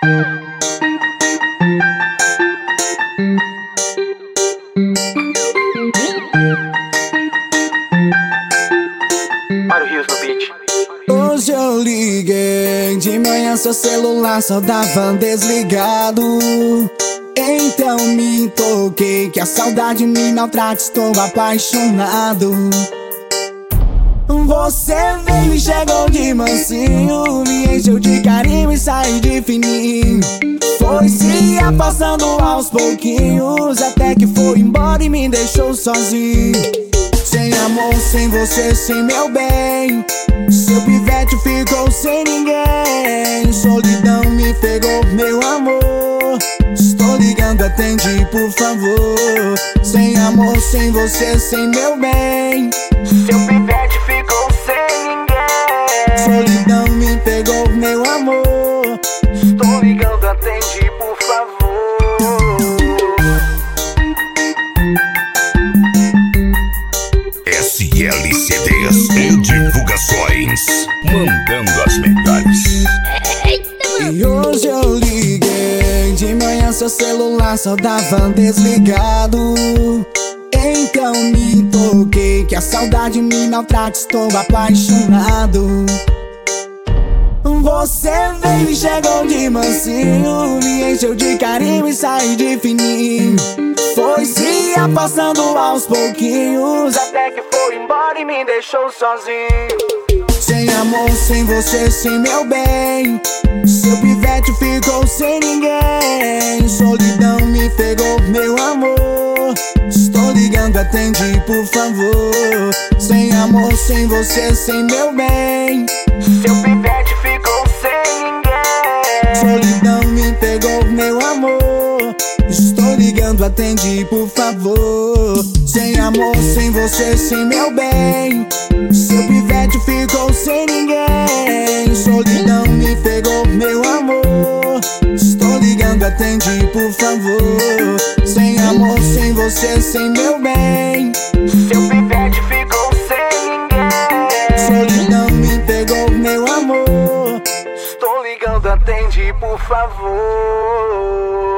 Mário Rios no beat. Hoje eu liguei de manhã, seu celular só dava desligado. Então me toquei que a saudade me maltrata, estou apaixonado. Você veio e chegou de mansinho, me encheu de carinho e saiu de fininho. Foi se afastando aos pouquinhos, até que foi embora e me deixou sozinho. Sem amor, sem você, sem meu bem, seu pivete ficou sem ninguém. Solidão me pegou, meu amor, estou ligando, atende por favor. Sem amor, sem você, sem meu bem, Seu pivete ficou sem ninguém. solidão me pegou, meu amor, Estou ligando, atende por favor. SLCDs e divulgações, mandando as melhores. E hoje eu liguei de manhã, seu celular só dava desligado. Então me toquei que a saudade me maltrata, estou apaixonado. Você veio e chegou de mansinho, me encheu de carinho e saiu de fininho. Foi se afastando aos pouquinhos, Até que foi embora e me deixou sozinho. sem amor, sem você, sem meu bem, seu pivete ficou sem ninguém. Solidão me pegou, meu amor, estou ligando, atende por favor. Sem amor, sem você, sem meu bem, Seu pivete ficou sem ninguém. solidão me pegou, meu amor, estou ligando, atende por favor. Sem amor, sem você, sem meu bem, seu pivete ficou sem ninguém. Solidão me pegou, meu amor, estou ligando, atende por favor. Sem amor, sem você, sem meu bem, Seu pivete ficou sem ninguém. solidão me pegou, meu amor. Estou ligando, atende por favor.